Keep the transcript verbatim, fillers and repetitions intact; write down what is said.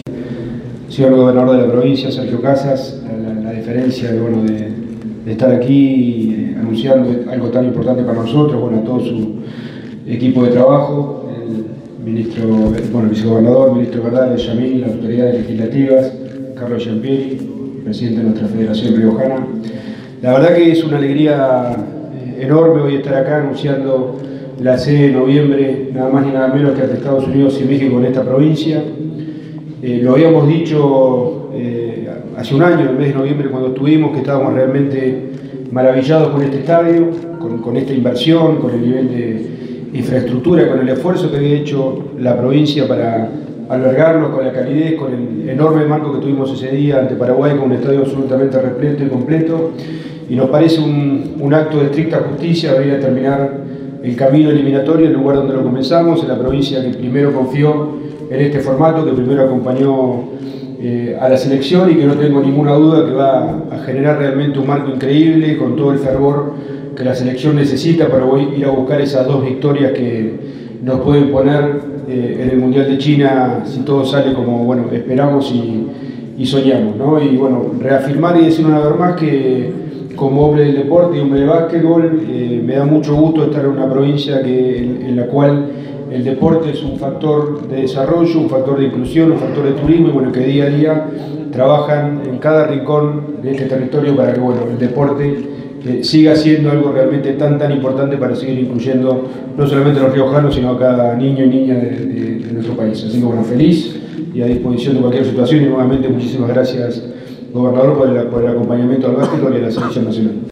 Señor gobernador de la provincia, Sergio Casas, la, la diferencia de, bueno, de, de estar aquí eh, anunciando algo tan importante para nosotros, bueno, a todo su equipo de trabajo, el ministro, bueno, el vicegobernador, el ministro Verdales, Yamil, las autoridades legislativas, Carlos Giampieri, presidente de nuestra Federación Riojana. La verdad que es una alegría eh, enorme hoy estar acá anunciando la sede de noviembre, nada más ni nada menos que ante Estados Unidos y México en esta provincia. Eh, lo habíamos dicho eh, hace un año, en el mes de noviembre, cuando estuvimos, que estábamos realmente maravillados con este estadio, con, con esta inversión, con el nivel de infraestructura, con el esfuerzo que había hecho la provincia para albergarlo, con la calidez, con el enorme marco que tuvimos ese día ante Paraguay, con un estadio absolutamente repleto y completo. Y nos parece un, un acto de estricta justicia venir a terminar el camino eliminatorio en el lugar donde lo comenzamos, en la provincia que primero confió en este formato, que primero acompañó eh, a la selección y que no tengo ninguna duda que va a generar realmente un marco increíble con todo el fervor que la selección necesita para hoy ir a buscar esas dos victorias que nos pueden poner eh, en el Mundial de China si todo sale como bueno esperamos y, y soñamos, ¿no? Y bueno, reafirmar y decir una vez más que como hombre del deporte y hombre de básquetbol eh, me da mucho gusto estar en una provincia que, en, en la cual el deporte es un factor de desarrollo, un factor de inclusión, un factor de turismo y bueno, que día a día trabajan en cada rincón de este territorio para que bueno, el deporte eh, siga siendo algo realmente tan tan importante para seguir incluyendo no solamente a los riojanos sino a cada niño y niña de, de, de nuestro país. Así que bueno, feliz y a disposición de cualquier situación y nuevamente muchísimas gracias, gobernador, por el, por el acompañamiento al básquetbol y a la selección nacional.